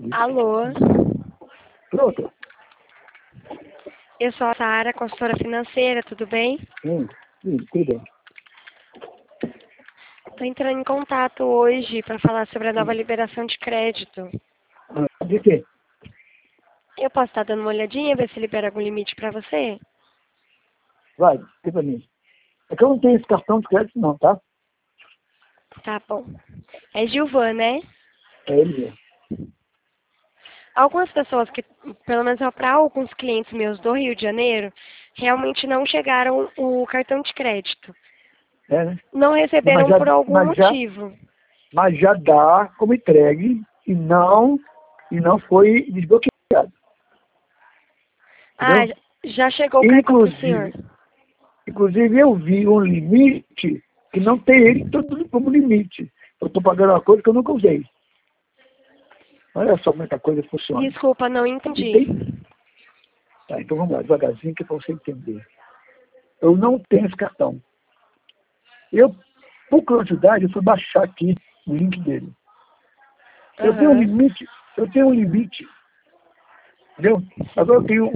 Alô, Pronto? eu sou a Sara, consultora financeira, tudo bem? Sim, tudo bem. Estou entrando em contato hoje para falar sobre a nova liberação de crédito. De quê? Eu posso estar dando uma olhadinha, ver se libera algum limite para você? Vai, diga pra mim. É que eu não tenho esse cartão de crédito não, tá? Tá bom. É Gilvan, né? É ele mesmo. Algumas pessoas que, pelo menos para alguns clientes meus do Rio de Janeiro, realmente não chegaram o cartão de crédito. É, né? Não receberam por algum mas motivo. já dá como entregue e não foi desbloqueado. Ah, Entendeu? já chegou o cartão para o senhor. Inclusive eu vi um limite que não tem ele todo como limite. Eu estou pagando uma coisa que eu nunca usei. Olha só como é que a coisa funciona. Desculpa, não E entendi. Tá, então vamos lá, devagarzinho que é para você entender. Eu não tenho esse cartão. Eu, por curiosidade, eu fui baixar aqui o link dele. Eu tenho um limite, entendeu? Agora eu tenho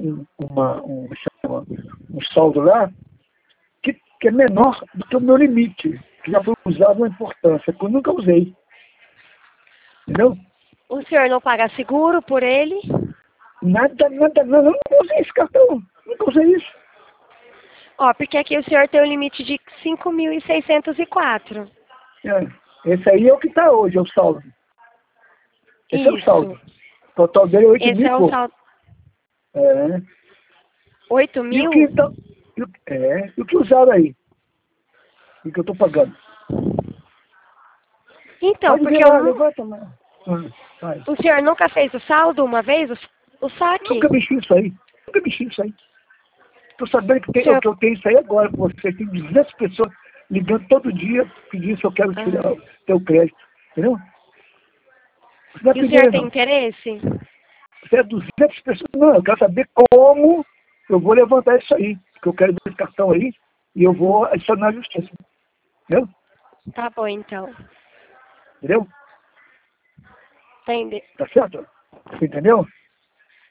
um saldo lá que é menor do que o meu limite, que já foi usado uma importância, que eu nunca usei. Entendeu? O senhor não paga seguro por ele? Nada, eu nunca usei esse cartão, nunca usei isso. Ó, porque aqui o senhor tem um limite de 5.604. Esse aí é o que está hoje, é o saldo. Esse é o saldo. Isso. O total dele é 8 Esse mil e é o pouco. saldo. É. 8 E o mil? que então? E o que usaram aí? E o que eu estou pagando? Então, Pode ver porque eu lá, não... levanta lá. Vai. O senhor nunca fez o saldo uma vez? O saque? Nunca mexi nisso aí. Nunca mexi nisso aí. Estou sabendo que, Senhor... que eu tenho isso aí agora com você. Tem 200 pessoas ligando todo dia pedindo se eu quero tirar o teu crédito. Entendeu? Você não é E o senhor primeiro, tem não. interesse? Você é 200 pessoas. Não, eu quero saber como eu vou levantar isso aí. Porque eu quero ver esse cartão aí e eu vou adicionar a justiça. Entendeu? Tá bom, então. Entendeu? Entende? Tá certo? Você entendeu?